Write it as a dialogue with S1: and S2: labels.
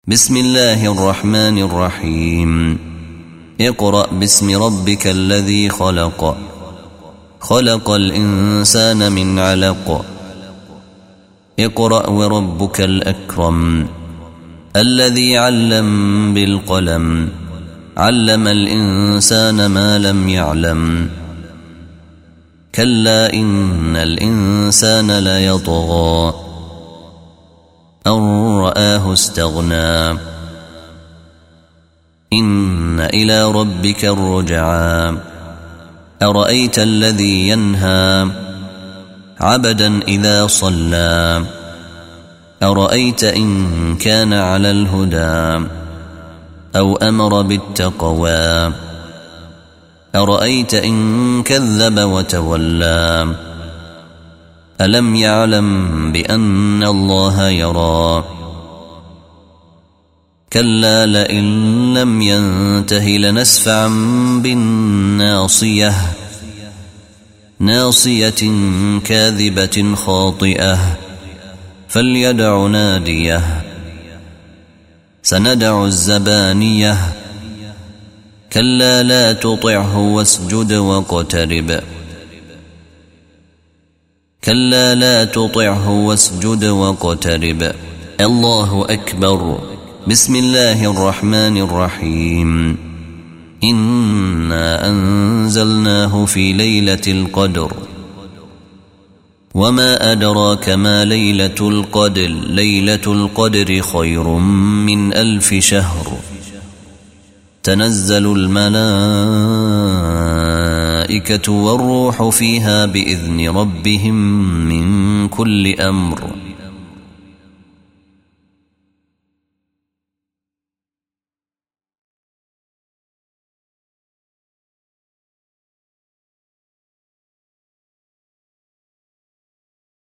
S1: بسم الله الرحمن الرحيم. اقرأ باسم ربك الذي خلق. خلق الإنسان من علق. اقرأ وربك الأكرم الذي علم بالقلم علم الإنسان ما لم يعلم. كلا إن الإنسان ليطغى أن رآه استغنى. إن إلى ربك الرجعى. أرأيت الذي ينهى عبدا إذا صلى. أرأيت إن كان على الهدى أو أمر بالتقوى. أرأيت إن كذب وتولى. ألم يعلم بأن الله يرى. كلا لئن لم ينته لنسفعا بالناصية. ناصية كاذبة خاطئة فليدع ناديه. سندع الزبانية. كلا لا تطعه واسجد واقترب. كلا لا تطعه واسجد واقترب. الله أكبر. بسم الله الرحمن الرحيم. إنا أنزلناه في ليلة القدر. وما أدراك ما ليلة القدر. ليلة القدر خير من 1000 شهر. تنزل الملائكة والروح فيها بإذن ربهم من كل أمر.